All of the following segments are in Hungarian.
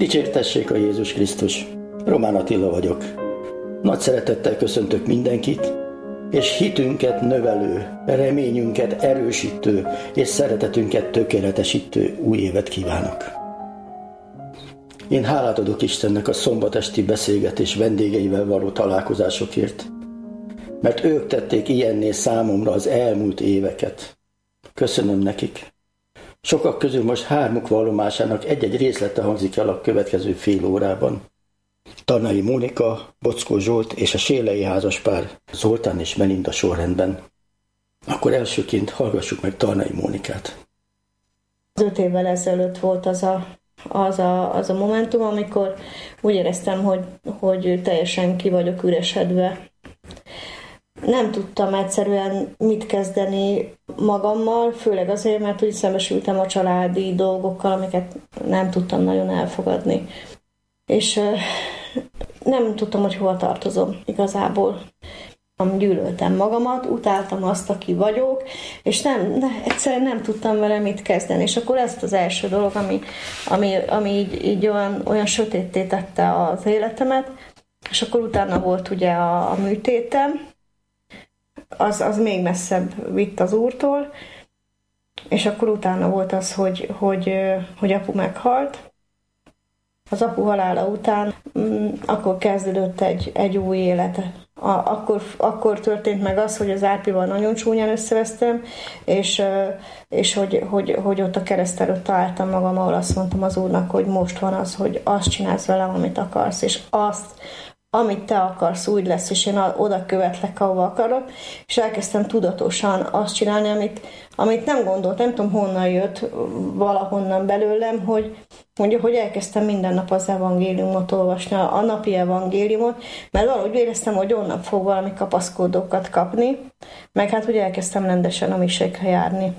Dicsértessék a Jézus Krisztus! Román Attila vagyok. Nagy szeretettel köszöntök mindenkit, és hitünket növelő, reményünket erősítő és szeretetünket tökéletesítő új évet kívánok. Én hálát adok Istennek a szombatesti beszélgetés vendégeivel való találkozásokért, mert ők tették ilyenné számomra az elmúlt éveket. Köszönöm nekik. Sokak közül most hármuk vallomásának egy-egy részlete hangzik el a következő fél órában. Tarnai Mónika, Bockó Zsolt és a Sélei házaspár, Zoltán és Melinda sorrendben. Akkor elsőként hallgassuk meg Tarnai Mónikát. 5 évvel ezelőtt volt az a momentum, amikor úgy éreztem, hogy teljesen ki vagyok üresedve. Nem tudtam egyszerűen mit kezdeni magammal, főleg azért, mert úgy szembesültem a családi dolgokkal, amiket nem tudtam nagyon elfogadni. És nem tudtam, hogy hova tartozom igazából. Gyűlöltem magamat, utáltam azt, aki vagyok, és egyszerűen nem tudtam vele mit kezdeni. És akkor ez az első dolog, ami így olyan sötétté tette az életemet, és akkor utána volt ugye a műtétem, az még messzebb vitt az Úrtól, és akkor utána volt az, hogy apu meghalt. Az apu halála után akkor kezdődött egy új élet. Akkor történt meg az, hogy az Árpival nagyon csúnyán összevesztem, és hogy ott a kereszt előtt találtam magam, ahol azt mondtam az Úrnak, hogy most van az, hogy azt csinálsz velem, amit akarsz, és azt, amit te akarsz, úgy lesz, és én oda követlek, ahova akarok, és elkezdtem tudatosan azt csinálni, amit nem gondolt, nem tudom honnan jött, valahonnan belőlem, hogy elkezdtem minden nap az evangéliumot olvasni, a napi evangéliumot, mert valahogy éreztem, hogy onnan fog valami kapaszkodókat kapni, meg hát ugye elkezdtem rendesen a misékre járni.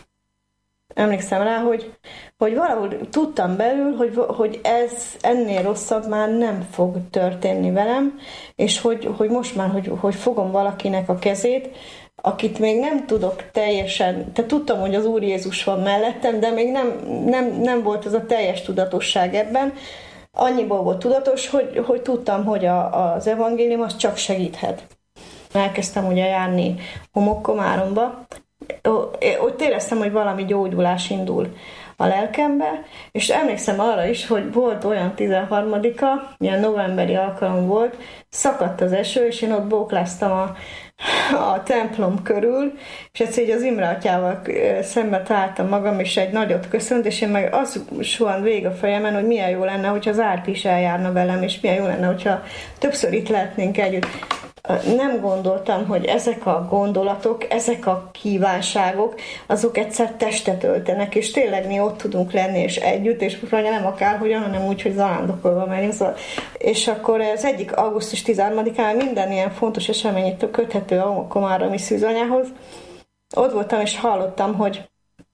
Emlékszem rá, hogy valahol tudtam belül, hogy ez ennél rosszabb már nem fog történni velem, és hogy most már, hogy fogom valakinek a kezét, akit még nem tudok teljesen, tehát tudtam, hogy az Úr Jézus van mellettem, de még nem volt az a teljes tudatosság ebben. Annyiból volt tudatos, hogy tudtam, hogy az evangélium az csak segíthet. Elkezdtem ugye járni Homokkomáromba, ott éreztem, hogy valami gyógyulás indul a lelkembe, és emlékszem arra is, hogy volt olyan 13-a, ilyen novemberi alkalom volt, szakadt az eső, és én ott bókláztam a templom körül, és egyszer így az Imre atyával szembe találtam magam, és egy nagyot köszönt, és én meg az suhant végig a fejemen, hogy milyen jó lenne, hogyha az Árpi is eljárna velem, és milyen jó lenne, hogyha többször itt lehetnénk együtt. Nem gondoltam, hogy ezek a gondolatok, ezek a kívánságok, azok egyszer testet öltenek, és tényleg mi ott tudunk lenni, és együtt, és most nem akárhogyan, hanem úgy, hogy zarándokolva megyünk. Szóval. És akkor az egyik augusztus 13-án minden ilyen fontos eseménytől köthető a komáromi szűzanyához. Ott voltam, és hallottam, hogy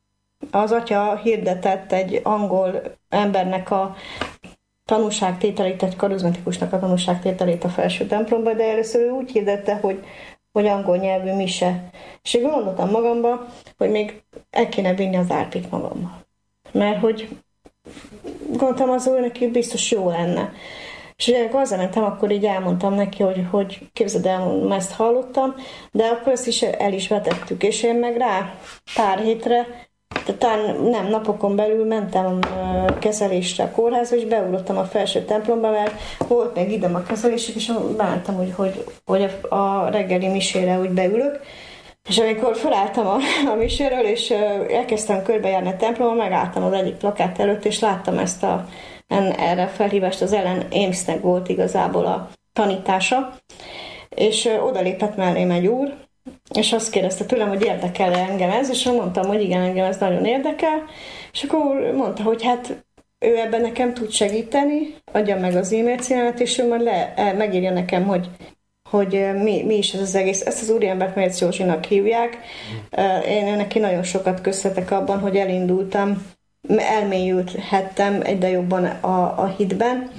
az atya hirdetett egy angol embernek a tanúságtételét, egy karizmatikusnak a tanúságtételét a felső templomba, de először ő úgy hirdette, hogy angol nyelvű mise. És én gondoltam magamba, hogy még el kéne vinni az Árpit magammal. Mert hogy gondoltam az Úr, neki biztos jó lenne. És ugye amikor hazamentem, akkor így elmondtam neki, hogy képzeld el, ezt hallottam, de akkor ezt is el is vetettük, és én meg rá pár hétre, tehát nem napokon belül mentem kezelésre a kórházba, és beugrottam a felső templomba, mert volt még időm a kezelésük, és beálltam, hogy a reggeli misére úgy beülök. És amikor felálltam a miséről, és elkezdtem körbejárni a templomba, megálltam az egyik plakát előtt, és láttam ezt erre felhívást, az Ellen Amesnek volt igazából a tanítása, és odalépett mellém egy úr, és azt kérdezte tőlem, hogy érdekel engem ez, és mondtam, hogy igen, engem ez nagyon érdekel, és akkor mondta, hogy hát ő ebben nekem tud segíteni, adja meg az e-mail címemet, és ő majd megírja nekem, hogy mi is ez az egész. Ezt az úriembert Mérc Józsinak hívják. Én neki nagyon sokat köszönhetek abban, hogy elindultam, elmélyülhettem egyre jobban a hitben,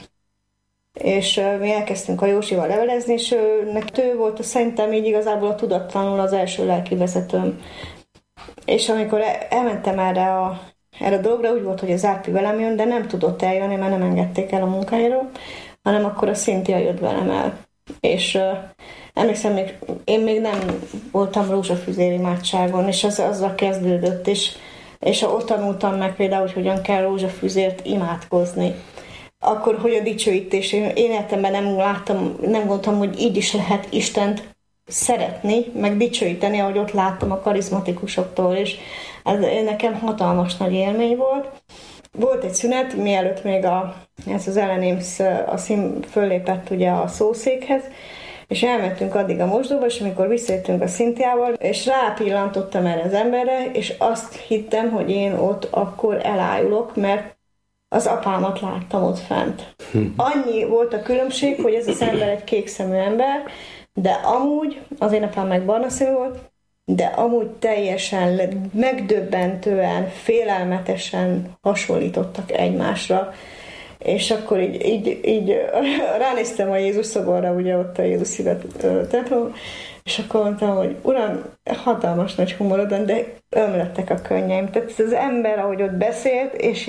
és mi elkezdtünk a Józsival levelezni, és ő volt szerintem így igazából a tudatlanul az első lelki vezetőm. És amikor elmentem erre erre a dologra, úgy volt, hogy az Árpi velem jön, de nem tudott eljönni, mert nem engedték el a munkájáról, hanem akkor a Cynthia jött velem el. És emlékszem, én még nem voltam rózsafüzér imádságon, és azzal kezdődött, és ott tanultam meg például, hogy hogyan kell rózsafüzért imádkozni. Akkor, hogy a dicsőítés, én életemben nem gondoltam, hogy így is lehet Istent szeretni, meg dicsőíteni, ahogy ott láttam a karizmatikusoktól, és ez nekem hatalmas nagy élmény volt. Volt egy szünet, mielőtt még ez az Ellen föllépett ugye a szószékhez, és elmentünk addig a mosdóba, és amikor visszajöttünk a Cynthiával, és rápillantottam erre az emberre, és azt hittem, hogy én ott akkor elájulok, mert az apámat láttam ott fent. Annyi volt a különbség, hogy ez az ember egy kékszemű ember, de amúgy, az én apám meg barna szemű volt, de amúgy teljesen megdöbbentően, félelmetesen hasonlítottak egymásra. És akkor így ránéztem a Jézus szoborra, ugye ott a Jézus szívet templom, és akkor mondtam, hogy Uram, hatalmas nagy humorodon, de ömlettek a könnyeim. Tehát ez az ember, ahogy ott beszélt, és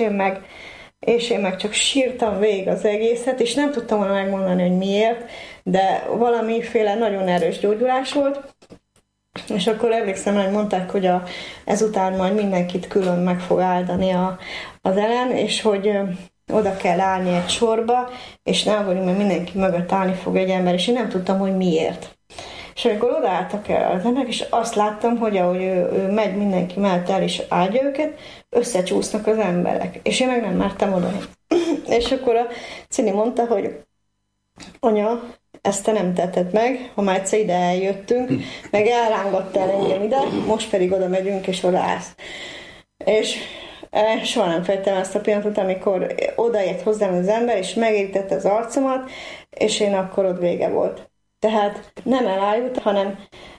én meg csak sírtam végig az egészet, és nem tudtam volna megmondani, hogy miért, de valamiféle nagyon erős gyógyulás volt, és akkor emlékszem, hogy mondták, hogy ezután majd mindenkit külön meg fog áldani az Ellen, és hogy oda kell állni egy sorba, és ne aggódjunk, mert mindenki mögött állni fog egy ember, és én nem tudtam, hogy miért. És amikor odaálltak el az emberek, és azt láttam, hogy ahogy ő megy mindenki mellett el, és áldja őket, összecsúsznak az emberek. És én meg nem mertem oda. És akkor a Cini mondta, hogy anya, ezt te nem tetted meg, ha már egyszer ide eljöttünk, meg elrángattál engem ide, most pedig oda megyünk, és odaállsz. És soha nem felejtem ezt a pillanatot, amikor odaért hozzám az ember, és megértette az arcomat, és én akkor ott vége volt. Tehát nem elájult, hanem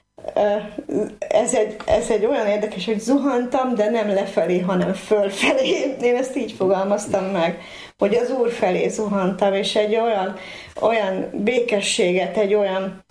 ez egy olyan érdekes, hogy zuhantam, de nem lefelé, hanem fölfelé. Én ezt így fogalmaztam meg, hogy az Úr felé zuhantam, és egy olyan békességet, egy olyan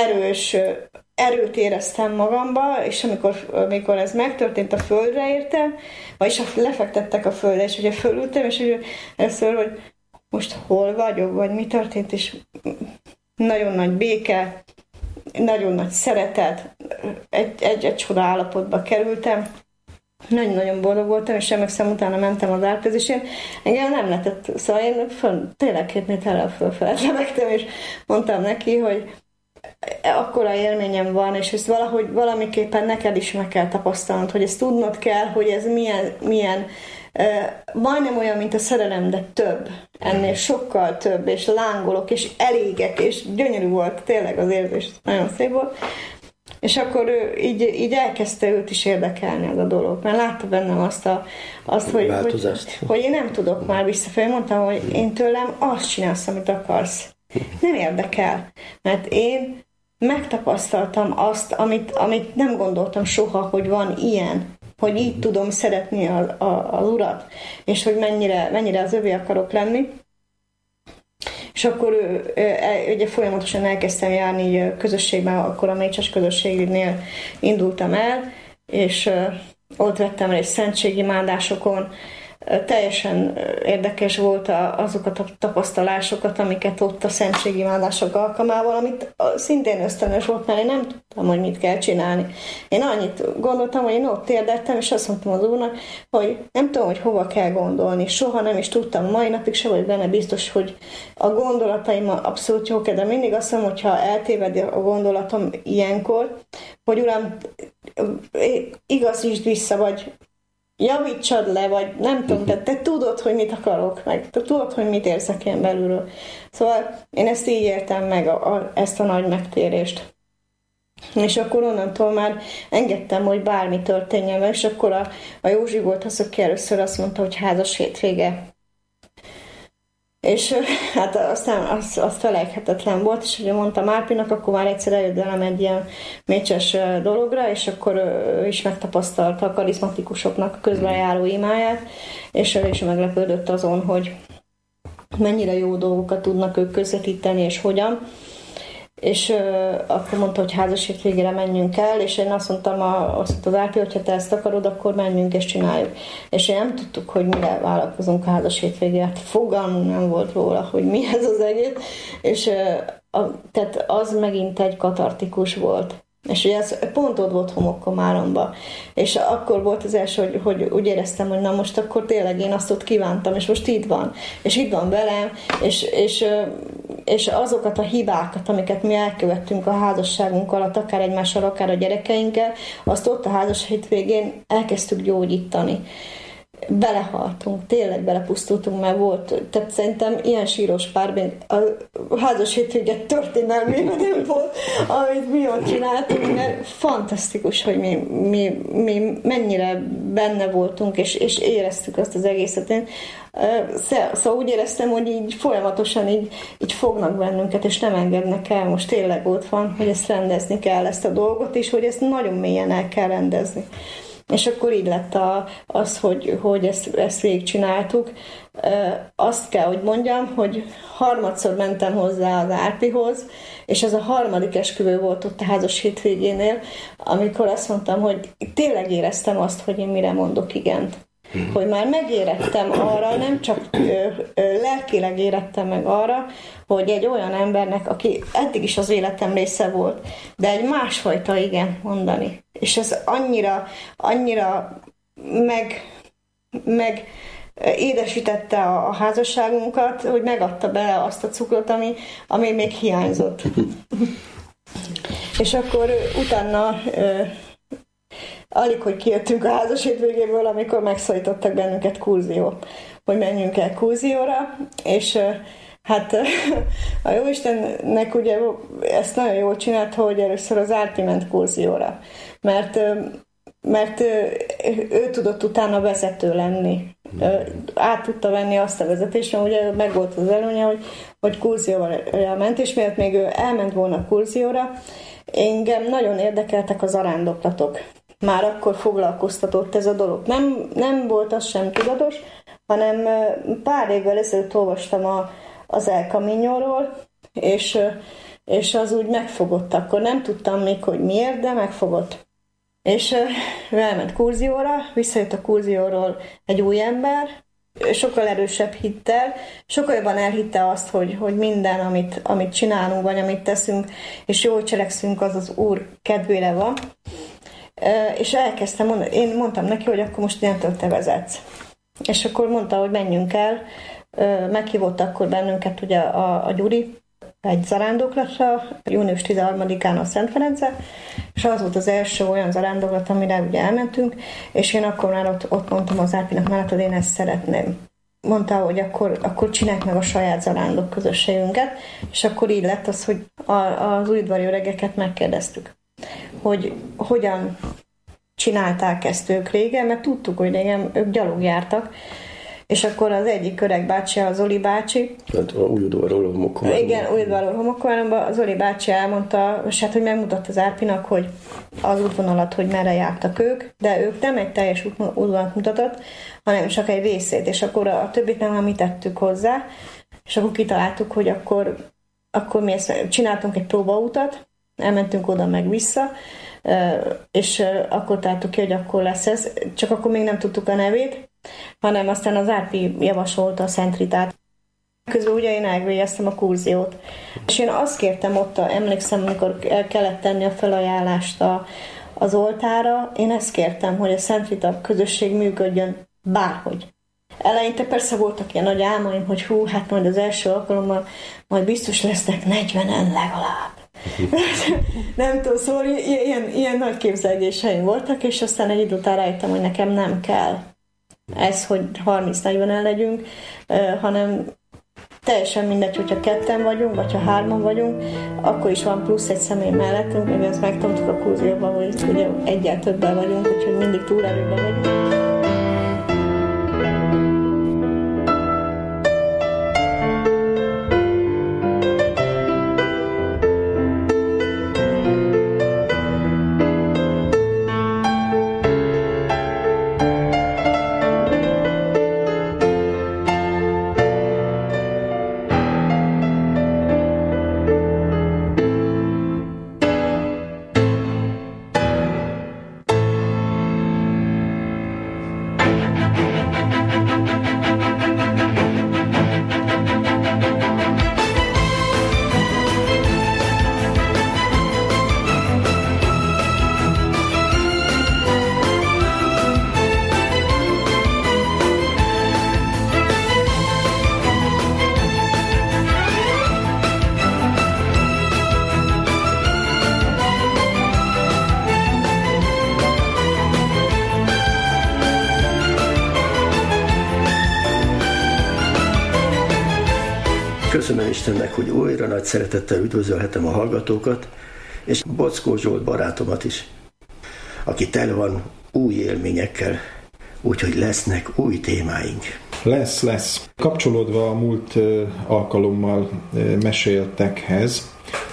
erőt éreztem magamba, és amikor ez megtörtént, a földre értem, vagyis lefektettek a földre, és ugye fölültem, és ugye először, hogy most hol vagyok, vagy mi történt, és nagyon nagy béke, nagyon nagy szeretet, egy csoda állapotba kerültem. Nagyon-nagyon boldog voltam, és emlékszem, utána mentem az Árpihoz, és engem nem lehetett, szóval én tényleg 2 méterrel fölfelett lebegtem, és mondtam neki, hogy akkora élményem van, és ezt valamiképpen neked is meg kell tapasztalnod, hogy ezt tudnod kell, hogy ez milyen majdnem olyan, mint a szerelem, de több. Ennél sokkal több, és lángolok, és elégek, és gyönyörű volt tényleg az érzés, nagyon szép volt. És akkor ő így elkezdte őt is érdekelni az a dolog, mert látta bennem azt hogy én nem tudok már visszafelé. Mondtam, hogy én tőlem azt csinálsz, amit akarsz. Nem érdekel, mert én megtapasztaltam azt, amit nem gondoltam soha, hogy van ilyen, hogy így tudom szeretni az Urat, és hogy mennyire az övé akarok lenni. És akkor ugye folyamatosan elkezdtem járni közösségben, akkor a Mécses közösségnél indultam el, és ott vettem részt szentségimádásokon. Teljesen érdekes volt azokat a tapasztalásokat, amiket ott a szentségimádások alkalmával, amit szintén ösztönös volt, mert én nem tudtam, hogy mit kell csinálni. Én annyit gondoltam, hogy én ott érdektem, és azt mondtam az Úrnak, hogy nem tudom, hogy hova kell gondolni. Soha nem is tudtam, mai napig se vagy benne biztos, hogy a gondolataim abszolút jók, de mindig azt mondom, hogyha eltéved a gondolatom ilyenkor, hogy Uram, igazítsd vissza, vagy javítsad le, vagy nem tudom, te tudod, hogy mit akarok meg, te tudod, hogy mit érzek én belülről. Szóval én ezt így értem meg, ezt a nagy megtérést. És akkor onnantól már engedtem, hogy bármi történjen meg, és akkor a Józsi volt az, aki először azt mondta, hogy házas hétvége. És hát aztán az felejthetetlen volt, és ugye mondtam Árpinak, akkor már egyszer eljött velem egy ilyen mécses dologra, és akkor ő is megtapasztalta a karizmatikusoknak a közbenjáró imáját, és ő is meglepődött azon, hogy mennyire jó dolgokat tudnak ők közvetíteni, és hogyan. és akkor mondta, hogy házasít végére menjünk el, és én azt mondtam az Árpi, hogyha te ezt akarod, akkor menjünk és csináljuk. És én nem tudtuk, hogy mire vállalkozunk a házasít végére. Hát fogalmunk nem volt róla, hogy mi ez az egész, és tehát az megint egy katartikus volt. És ugye ez pont ott volt Homokkomáromban. És akkor volt az első, hogy úgy éreztem, hogy na most akkor tényleg én azt ott kívántam, és most itt van. És itt van velem, és azokat a hibákat, amiket mi elkövettünk a házasságunk alatt, akár egymással, akár a gyerekeinkkel, azt ott a házasság végén elkezdtük gyógyítani. Belehaltunk, tényleg belepusztultunk, mert volt, tehát szerintem ilyen síros párbén a házas hétvége történelmében nem volt, amit mi ott csináltunk, mert fantasztikus, hogy mi mennyire benne voltunk, és éreztük azt az egészet. Én szóval úgy éreztem, hogy így folyamatosan így fognak bennünket, és nem engednek el. Most tényleg ott van, hogy ezt rendezni kell, ezt a dolgot, és hogy ezt nagyon mélyen el kell rendezni. És akkor így lett az, hogy ezt végigcsináltuk. Azt kell, hogy mondjam, hogy harmadszor mentem hozzá az Árpihoz, és ez a harmadik esküvő volt ott a házas hétvégénél, amikor azt mondtam, hogy tényleg éreztem azt, hogy én mire mondok igent. Hogy már megérettem arra, nem csak lelkileg érettem meg arra, hogy egy olyan embernek, aki eddig is az életem része volt, de egy másfajta igen mondani. És ez annyira meg édesítette a házasságunkat, hogy megadta bele azt a cukrot, ami még hiányzott. És akkor utána alig, hogy kijöttünk a házas hétvégéből, amikor megszólítottak bennünket kurzió, hogy menjünk el kurzióra, és hát a Jóistennek ugye ezt nagyon jól csinálta, hogy először az Árpi ment kurzióra, mert ő tudott utána vezető lenni. Át tudta venni azt a vezetést, mert ugye meg volt az előnye, hogy kurzióra ment, és miért még ő elment volna kurzióra, engem nagyon érdekeltek az arándoklatok. Már akkor foglalkoztatott ez a dolog. Nem volt az sem tudatos, hanem pár évvel ezelőtt olvastam az El Camino-ról, és az úgy megfogott. Akkor nem tudtam még, hogy miért, de megfogott. És elment kurzióra, visszajött a kurzióról egy új ember, sokkal erősebb hittel, sokkal jobban elhitte azt, hogy minden, amit csinálunk, vagy amit teszünk, és jól cselekszünk, az az Úr kedvére van. És elkezdtem mondani, én mondtam neki, hogy akkor most innentől te vezetsz. És akkor mondta, hogy menjünk el, meghívott akkor bennünket ugye a Gyuri egy zarándoklatra, június 13-án a Szent Ferencre, és az volt az első olyan zarándoklat, amire ugye elmentünk, és én akkor már ott mondtam az Árpinak, már hogy én ezt szeretném. Mondta, hogy akkor csináljuk meg a saját zarándok közösségünket, és akkor így lett az, hogy az újudvari öregeket megkérdeztük, hogy hogyan csinálták ezt ők régen, mert tudtuk, hogy régen ők gyalog jártak, és akkor az egyik öreg bácsi, az Zoli bácsi. Hát a Újudvarról Homokkomáromban. Igen, Újudvarról Homokkomáromban. Az Zoli bácsi elmondta, és hát, hogy megmutatta az Árpinak, hogy az útvonalat, hogy merre jártak ők, de ők nem egy teljes útvonalat mutatott, hanem csak egy részét, és akkor a többit nem mi tettük hozzá, és akkor kitaláltuk, hogy akkor mi ezt csináltunk egy próbautat, elmentünk oda meg vissza, és akkor találtuk ki, hogy akkor lesz ez, csak akkor még nem tudtuk a nevét, hanem aztán az Árpi javasolta a Szent Ritát. Közben ugye én elvégeztem a kurziót. És én azt kértem ott, emlékszem, amikor el kellett tenni a felajánlást az oltára, én ezt kértem, hogy a Szent Rita közösség működjön bárhogy. Eleinte persze voltak ilyen nagy álmaim, hogy hát majd az első alkalommal majd biztos lesznek 40-en legalább. Nem tudom, szóval ilyen nagy képzelgéseim voltak, és aztán egy idő után rájöttem, hogy nekem nem kell ez, hogy 30-40-en legyünk, hanem teljesen mindegy, hogyha ketten vagyunk, vagy ha hárman vagyunk, akkor is van plusz egy személy mellettünk, meg ezt megtanultuk a kurzióban, hogy ugye egyel többen vagyunk, úgyhogy mindig túlerőben vagyunk. Köszönöm Istennek, hogy újra nagy szeretettel üdvözölhetem a hallgatókat, és Bockó Zsolt barátomat is, aki tele van új élményekkel, úgyhogy lesznek új témáink. Lesz. Kapcsolódva a múlt alkalommal meséltekhez,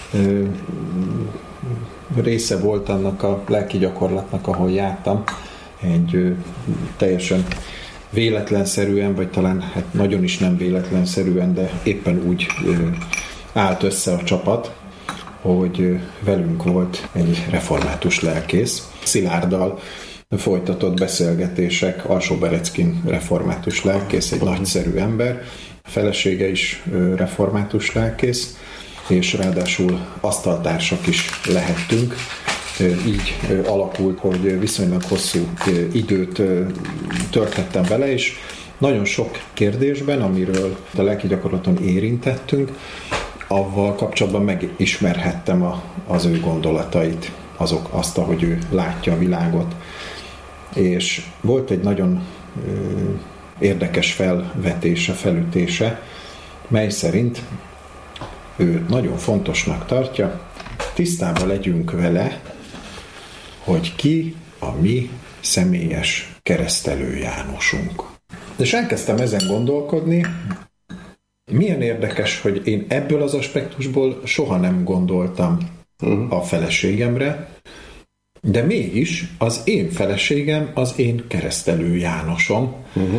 része volt annak a lelki gyakorlatnak, ahol jártam, egy teljesen véletlenszerűen, vagy talán hát nagyon is nem véletlenszerűen, de éppen úgy állt össze a csapat, hogy velünk volt egy református lelkész, Szilárddal folytatott beszélgetések, Alsó-Bereckin református lelkész, egy nagyszerű ember, a felesége is református lelkész, és ráadásul asztaltársak is lehettünk. Így alakult, hogy viszonylag hosszú időt töltettem vele, és nagyon sok kérdésben, amiről a lelki gyakorlaton érintettünk, avval kapcsolatban megismerhettem az ő gondolatait, azt, ahogy ő látja a világot. És volt egy nagyon érdekes felütése, mely szerint ő nagyon fontosnak tartja, tisztában legyünk vele, hogy ki a mi személyes keresztelő Jánosunk. És elkezdtem ezen gondolkodni, milyen érdekes, hogy én ebből az aspektusból soha nem gondoltam a feleségemre, de mégis az én feleségem az én keresztelő Jánosom.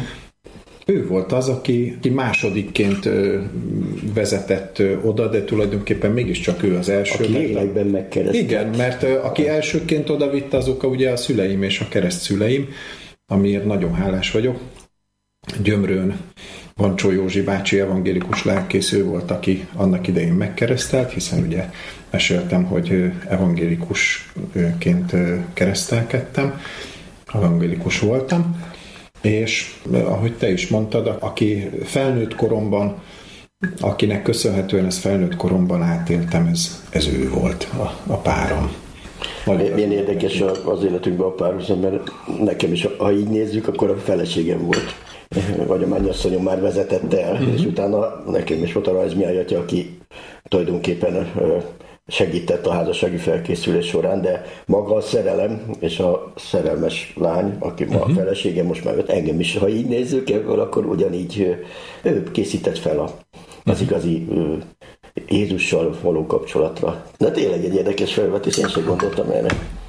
Ő volt az, aki másodikként vezetett oda, de tulajdonképpen mégiscsak ő az első. Aki lélekben megkeresztelt. Igen, mert aki elsőként oda vitt, azok ugye a szüleim és a keresztszüleim, amiért nagyon hálás vagyok. Gyömrőn Vancsó Józsi bácsi evangélikus lelkész, ő volt, aki annak idején megkeresztelt, hiszen ugye meséltem, hogy evangélikusként keresztelkedtem, evangélikus voltam, és ahogy te is mondtad, aki felnőtt koromban, akinek köszönhetően ezt felnőtt koromban átéltem, ez ő volt a párom. Milyen érdekes az életünkben a párhuzam, mert nekem is, ha így nézzük, akkor a feleségem volt. Vagy a mennyasszonyom már vezetett el, és utána nekem is volt a rajzmiáj atya, aki tulajdonképpen segített a házassági felkészülés során, de maga a szerelem és a szerelmes lány, aki ma a feleségem, most már engem is, ha így nézzük ebből, akkor ugyanígy ő készített fel az igazi Jézussal való kapcsolatra. De tényleg egy érdekes felvetés, én sem gondoltam erre.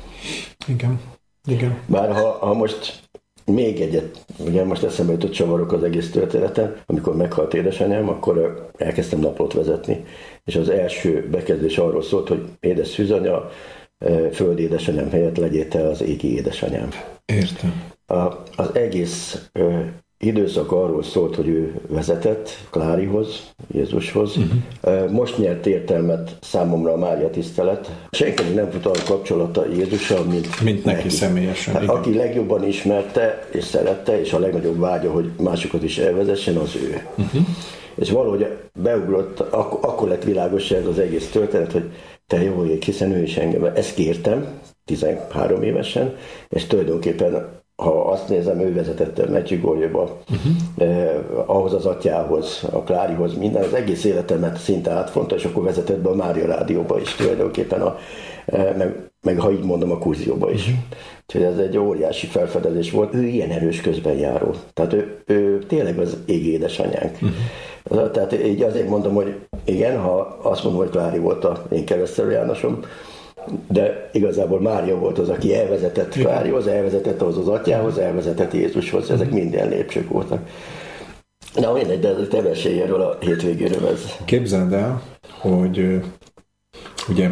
Igen. Bár ha most még egyet, ugye most eszembe jutott csavarok az egész történeten, amikor meghalt édesanyám, akkor elkezdtem naplót vezetni, és az első bekezdés arról szólt, hogy édes szűzanya, földi édesanyám helyett legyél te az égi édesanyám. Értem. Az egész időszak arról szólt, hogy ő vezetett Klárihoz, Jézushoz. Most nyert értelmet számomra a Mária tisztelet. Senki nem fut a kapcsolata Jézussal, mint neki személyesen. Hát, aki legjobban ismerte és szerette, és a legnagyobb vágya, hogy másokat is elvezessen, az ő. És valahogy beugrott, akkor lett világos ez az egész történet, hogy te jó ég, hiszen ő is engem. Ezt kértem 13 évesen, és tulajdonképpen ha azt nézem, ő vezetette Medjugorjéba, ahhoz az atyához, a Klárihoz, minden, az egész életemet szinte átfonta, és akkor vezetett be a Mária Rádióba is tulajdonképpen, meg ha így mondom, a Kurzióba is. Úgyhogy ez egy óriási felfedezés volt. Ő ilyen erős közbenjáró. Tehát ő tényleg az égi édesanyánk. Tehát így azért mondom, hogy igen, ha azt mondom, hogy Klári volt a én keresztelő Jánosom, de igazából Mária volt az, aki elvezetett Klárihoz, elvezetett ahhoz az atyához, elvezetett Jézushoz, ezek minden lépcsők voltak. Na mindegy, de ez te mesélj erről a hétvégéről ez. Képzeld el, hogy ugye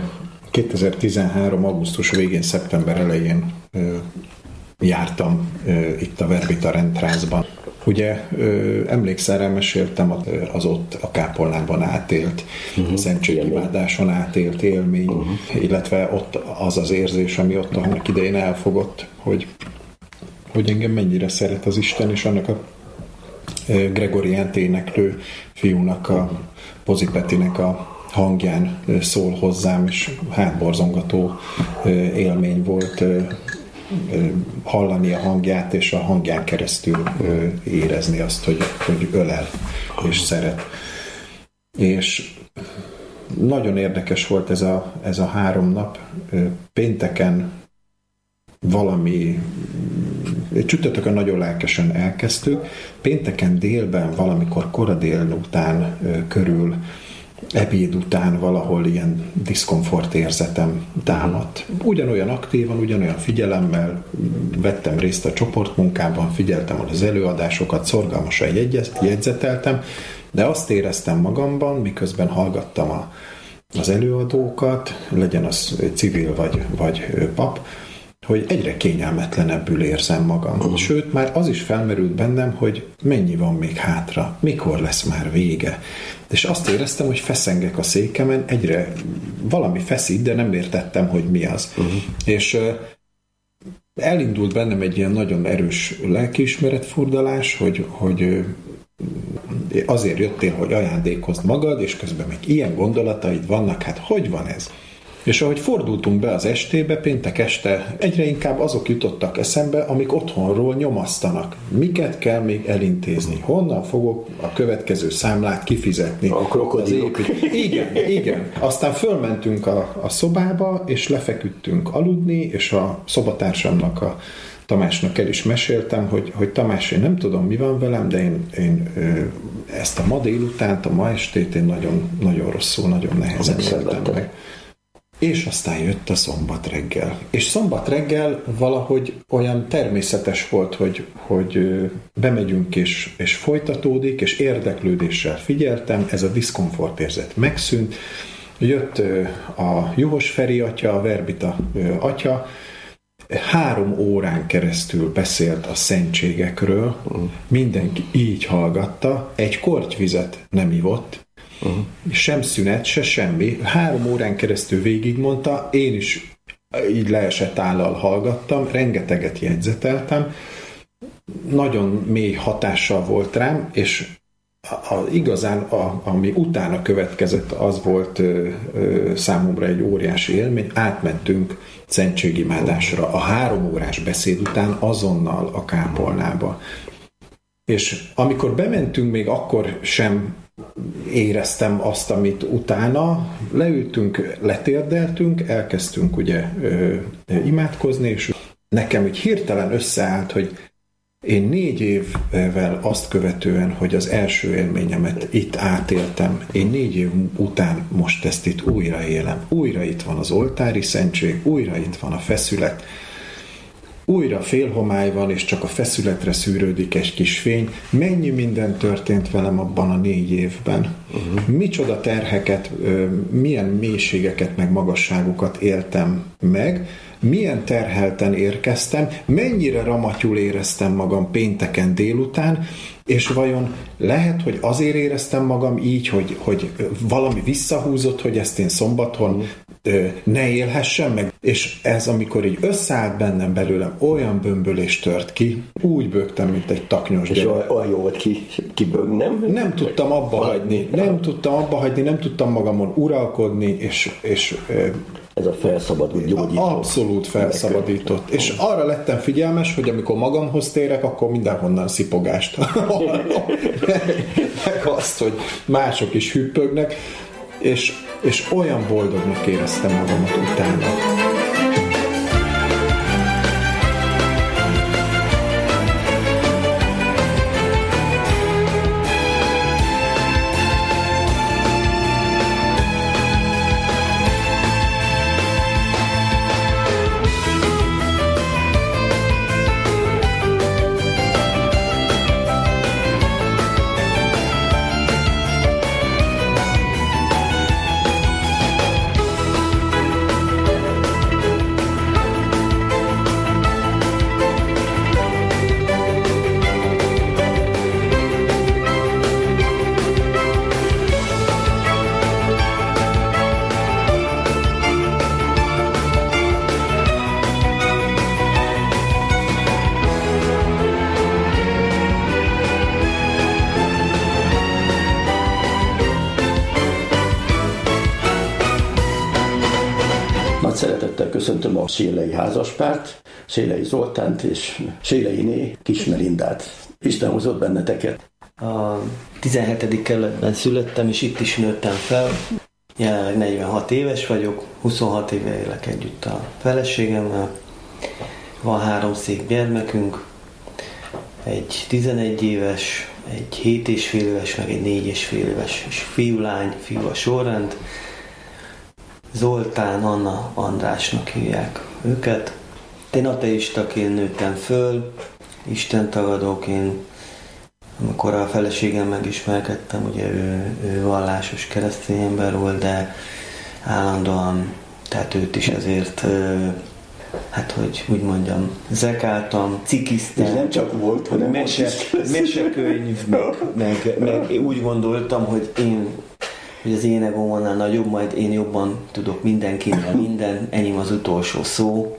2013. augusztus végén, szeptember elején jártam itt a Verbita rendházban. Ugye emlékszel, meséltem az ott a kápolnában átélt, szentségimádásson átélt élmény, illetve ott az érzés, ami ott annak idején elfogott, hogy engem mennyire szeret az Isten, és annak a Gregoriánt éneklő fiúnak, a Pozipetinek a hangján szól hozzám, és hátborzongató élmény volt hallani a hangját, és a hangján keresztül érezni azt, hogy ölel és szeret. és nagyon érdekes volt ez a 3 nap. Pénteken csütörtökön nagyon lelkesen elkezdtük, pénteken délben, valamikor kora délután körül, ebéd után valahol ilyen diszkomfort érzetem támadt. Ugyanolyan aktívan, ugyanolyan figyelemmel vettem részt a csoportmunkában, figyeltem az előadásokat, szorgalmasan jegyzeteltem, de azt éreztem magamban, miközben hallgattam az előadókat, legyen az civil vagy pap, hogy egyre kényelmetlenebbül érzem magam. Sőt, már az is felmerült bennem, hogy mennyi van még hátra, mikor lesz már vége. És azt éreztem, hogy feszengek a székemen, egyre valami feszít, de nem értettem, hogy mi az. És elindult bennem egy ilyen nagyon erős lelkiismeretfurdalás, hogy azért jöttél, hogy ajándékozd magad, és közben még ilyen gondolataid vannak, hát hogy van ez? És ahogy fordultunk be az estébe, péntek este egyre inkább azok jutottak eszembe, amik otthonról nyomasztanak. Miket kell még elintézni? Honnan fogok a következő számlát kifizetni? A krokodilok. Igen. Aztán fölmentünk a szobába, és lefeküdtünk aludni, és a szobatársamnak, a Tamásnak el is meséltem, hogy Tamás, én nem tudom, mi van velem, de én ezt a ma délutánt, a ma estét én nagyon, nagyon rosszul, nagyon nehezen éltem meg. És aztán jött a szombat reggel. És szombat reggel valahogy olyan természetes volt, hogy bemegyünk és folytatódik, és érdeklődéssel figyeltem, ez a diszkomfort érzet megszűnt. Jött a Juhos Feri atya, a Verbita atya, 3 órán keresztül beszélt a szentségekről, mindenki így hallgatta, egy kortyvizet nem ivott, sem szünet, se semmi. 3 órán keresztül végigmondta, én is így leesett állal hallgattam, rengeteget jegyzeteltem, nagyon mély hatással volt rám, és igazán, ami utána következett, az volt számomra egy óriási élmény, átmentünk szentségimádásra. A 3 órás beszéd után azonnal a kápolnába. És amikor bementünk, még akkor sem éreztem azt, amit utána. Leültünk, letérdeltünk, elkezdtünk ugye imádkozni, és nekem úgy hirtelen összeállt, hogy én 4 évvel azt követően, hogy az első élményemet itt átéltem, én 4 év után most ezt itt újra élem. Újra itt van az oltári szentség, újra itt van a feszület, újra félhomály van, és csak a feszületre szűrődik egy kis fény. Mennyi minden történt velem abban a 4 évben. Micsoda terheket, milyen mélységeket, meg magasságokat éltem meg, milyen terhelten érkeztem, mennyire ramatyul éreztem magam pénteken délután, és vajon lehet, hogy azért éreztem magam így, hogy valami visszahúzott, hogy ezt én szombaton ne élhessem meg. És ez, amikor így összeállt bennem belőlem, olyan bömbölés tört ki, úgy bögtem, mint egy taknyos gyerek. És olyan jó volt kibög, nem? Nem tudtam abba hagyni, nem tudtam magamon uralkodni, és ez a felszabadult gyógyító. Abszolút felszabadított. És arra lettem figyelmes, hogy amikor magamhoz térek, akkor mindenhonnan szipogást. Meg azt, hogy mások is hüppögnek, és olyan boldognak éreztem magamat utána. Szeretettel köszöntöm a sélei házaspárt, Sélei Zoltánt és Séleiné Kis Melindát. Isten hozott benneteket. A 17. kerületben születtem, és itt is nőttem fel. Jelenleg 46 éves vagyok, 26 éve élek együtt a feleségemmel. Van 3 szép gyermekünk, egy 11 éves, egy 7 és fél éves, meg egy 4 és fél éves és fiú-lány, fiú a sorrend. Zoltán, Anna, Andrásnak hívják őket. Én ateistaként nőttem föl, istentagadók. Én, amikor a feleségem megismerkedtem, ugye ő vallásos keresztény ember volt, de állandóan, tehát őt is ezért, hát hogy úgy mondjam, zekáltam, cikiztem. És nem csak volt, hanem mesekönyv, meg úgy gondoltam, hogy az én egóm annál nagyobb, majd én jobban tudok mindenkinél minden, enyém az utolsó szó.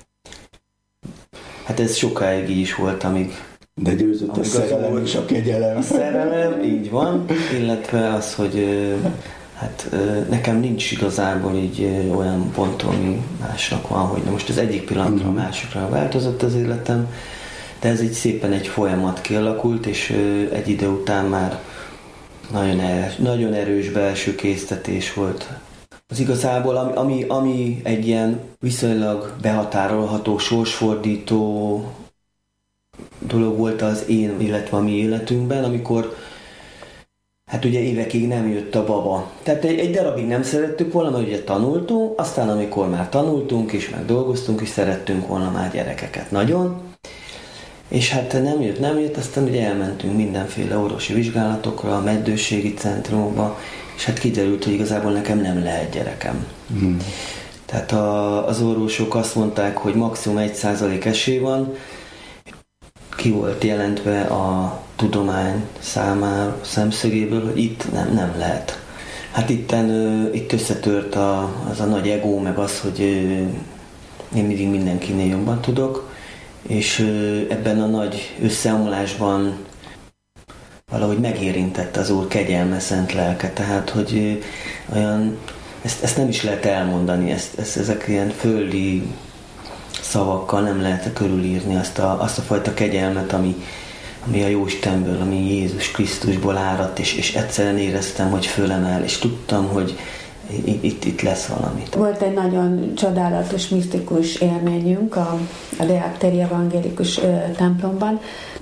Hát ez sokáig így is volt, amíg... De győzött a szerelem és a kegyelem. A szerelem, így van, illetve az, hogy nekem nincs igazából így olyan pontom, ami másnak van, hogy most az egyik pillanatra a másikra változott az életem, de ez így szépen egy folyamat kialakult, és egy idő után már nagyon erős belső késztetés volt. Az igazából, ami egy ilyen viszonylag behatárolható, sorsfordító dolog volt az én, illetve a mi életünkben, amikor hát ugye évekig nem jött a baba. Tehát egy darabig nem szerettük volna, mert ugye tanultunk, aztán amikor már tanultunk és meg dolgoztunk, és szerettünk volna már gyerekeket nagyon, és hát nem jött, aztán ugye elmentünk mindenféle orvosi vizsgálatokra, a meddőségi centrumba, és hát kiderült, hogy igazából nekem nem lehet gyerekem. Tehát az orvosok azt mondták, hogy maximum 1% esély van, ki volt jelentve a tudomány számára szemszögéből, hogy itt nem lehet. Hát itt összetört az a nagy ego, meg az, hogy én mindig mindenkinél jobban tudok, és ebben a nagy összeomlásban valahogy megérintett az Úr kegyelme, szent lelke, tehát hogy olyan, ezt nem is lehet elmondani, ezek ilyen földi szavakkal nem lehet körülírni azt a fajta kegyelmet, ami a Jóistenből, ami Jézus Krisztusból áradt, és egyszerűen éreztem, hogy fölemel, és tudtam, hogy itt lesz valami. Volt egy nagyon csodálatos, misztikus élményünk a Deák Téri Evangélikus templomban.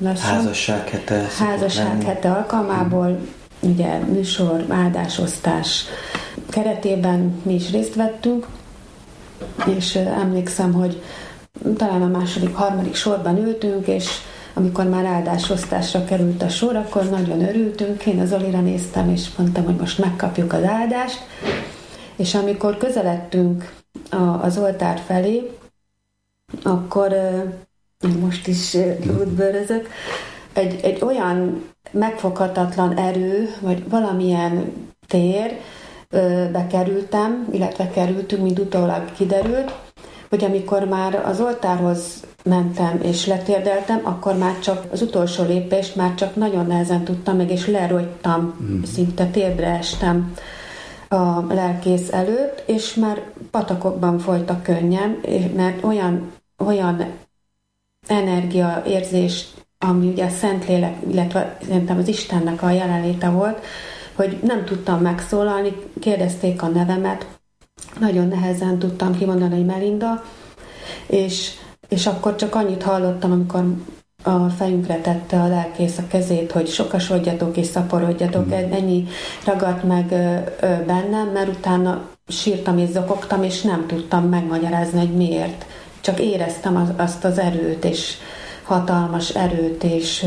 Házasság hete alkalmából, ugye műsor, áldásosztás keretében mi is részt vettünk, és emlékszem, hogy talán a második, harmadik sorban ültünk, és amikor már áldásosztásra került a sor, akkor nagyon örültünk. Én az Zolira néztem, és mondtam, hogy most megkapjuk az áldást. És amikor közeledtünk az oltár felé, akkor most is útbőrözök, egy olyan megfoghatatlan erő, vagy valamilyen térbe kerültem, illetve kerültünk, mint utólag kiderült, hogy amikor már az oltárhoz mentem és letérdeltem, akkor már csak az utolsó lépést már csak nagyon nehezen tudtam meg, és lerogytam, szinte térdre estem a lelkész előtt, és már patakokban folyt a könnyem, mert olyan energiaérzés, ami ugye a Szentlélek, illetve szerintem az Istennek a jelenléte volt, hogy nem tudtam megszólalni, kérdezték a nevemet, nagyon nehezen tudtam kimondani, hogy Melinda, és akkor csak annyit hallottam, amikor a fejünkre tette a lelkész a kezét, hogy sokasodjatok és szaporodjatok, ennyi ragadt meg bennem, mert utána sírtam és zokogtam, és nem tudtam megmagyarázni, hogy miért. Csak éreztem azt az erőt, és hatalmas erőt, és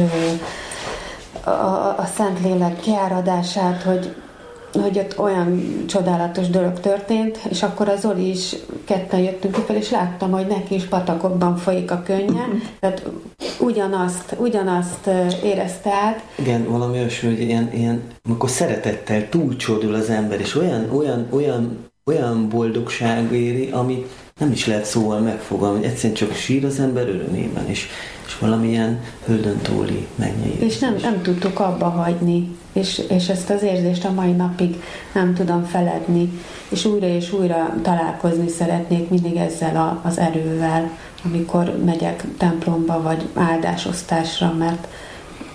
a Szentlélek kiáradását, hogy ott olyan csodálatos dolog történt, és akkor az Zoli is, ketten jöttünk ki fel, és láttam, hogy neki is patakokban folyik a könnye, tehát ugyanazt érezte át. Igen, valami olyasmi, hogy ilyen, amikor szeretettel túlcsordul az ember, és olyan boldogság éri, ami nem is lehet szóval megfogalmazni, egyszerűen csak sír az ember örömében, és valamilyen földön túli mennyei. És nem tudtuk abba hagyni, és ezt az érzést a mai napig nem tudom feledni, és újra találkozni szeretnék mindig ezzel az erővel, amikor megyek templomba, vagy áldásosztásra, mert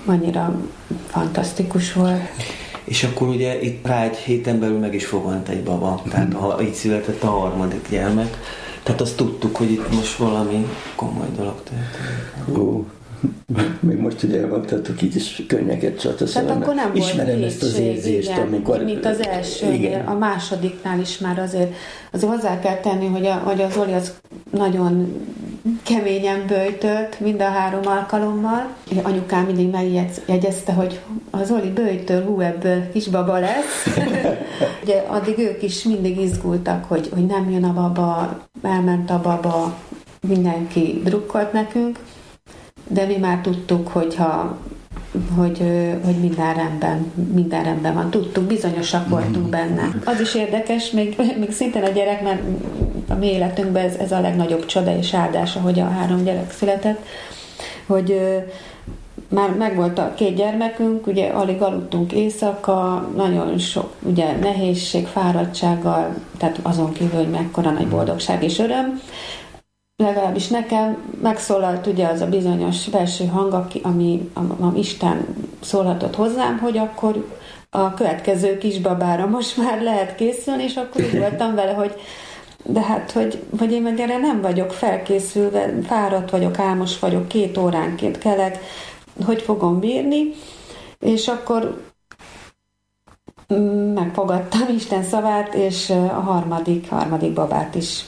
annyira fantasztikus volt. És akkor ugye itt rá egy héten belül meg is fogant egy baba, tehát ha így született a harmadik gyermek, tehát azt tudtuk, hogy itt most valami komoly dolog történik. Még most ugye elmondhattuk így is könnyeket csataszolnak. Tehát akkor nem volt ismerem ezt az érzést, igen, amikor... mint az elsőnél, a másodiknál is már azért hozzá kell tenni, hogy az Zoli az nagyon keményen böjtölt mind a 3 alkalommal. Anyukám mindig megjegyezte, hogy a Zoli böjtöl, ebből kisbaba lesz. Ugye addig ők is mindig izgultak, hogy nem jön a baba, elment a baba, mindenki drukkolt nekünk, de mi már tudtuk, hogy minden rendben van. Tudtuk, bizonyosak voltunk benne. Az is érdekes, még szintén a gyerek, mert a mi életünkben ez a legnagyobb csoda és áldása, hogy a 3 gyerek született, hogy már megvolt a 2 gyermekünk, ugye alig aludtunk éjszaka, nagyon sok ugye nehézség, fáradtsággal, tehát azon kívül, hogy mekkora nagy boldogság és öröm. Legalábbis nekem megszólalt ugye az a bizonyos belső hang, ami Isten szólhatott hozzám, hogy akkor a következő kisbabára most már lehet készülni, és akkor úgy voltam vele, hogy de hát, hogy én meg erre nem vagyok felkészülve, fáradt vagyok, álmos vagyok, 2 óránként kelek, hogy fogom bírni, és akkor megfogadtam Isten szavát, és a harmadik babát is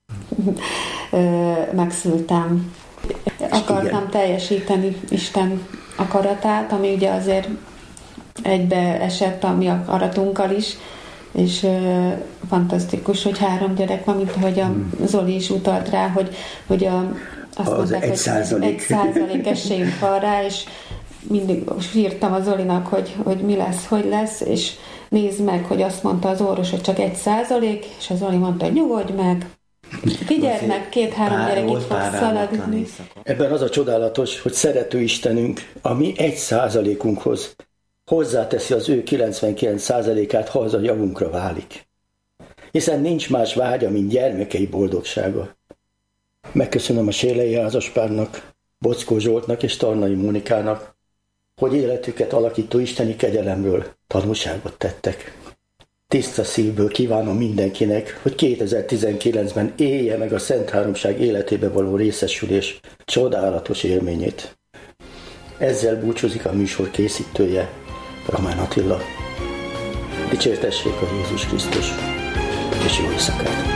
megszültem. Akartam teljesíteni Isten akaratát, ami ugye azért egybeesett a mi akaratunkkal is, és fantasztikus, hogy 3 gyerek van, mint ahogy a Zoli is utalt rá, hogy azt az mondták, hogy 1% esélyünk van rá, és mindig írtam a Zolinak, hogy mi lesz, hogy lesz, és nézd meg, hogy azt mondta az orvos, hogy csak 1%, és az Zoli mondta, hogy nyugodj meg, figyeld meg, 2-3 gyerek itt fog szaladni. Ebben az a csodálatos, hogy szerető Istenünk a mi 1%-unkhoz hozzáteszi az ő 99%-át, ha az a javunkra válik. Hiszen nincs más vágya, mint gyermekei boldogsága. Megköszönöm a Sélei házaspárnak, Bockó Zsoltnak és Tarnai Mónikának, hogy életüket alakító isteni kegyelemről tanúságot tettek. Tiszta szívből kívánom mindenkinek, hogy 2019-ben élje meg a Szent Háromság életébe való részesülés csodálatos élményét. Ezzel búcsúzik a műsor készítője, Román Attila. Dicsértessék a Jézus Krisztus, és jó éjszakát!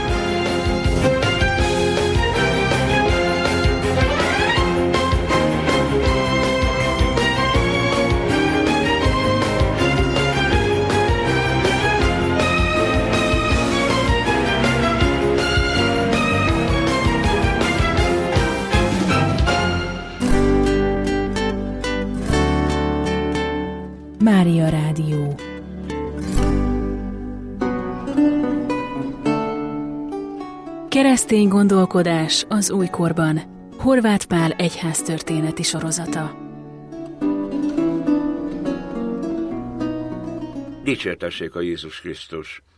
Mária Rádió. Keresztény gondolkodás az újkorban. Horváth Pál egyháztörténeti sorozata. Dicsértessék a Jézus Krisztus!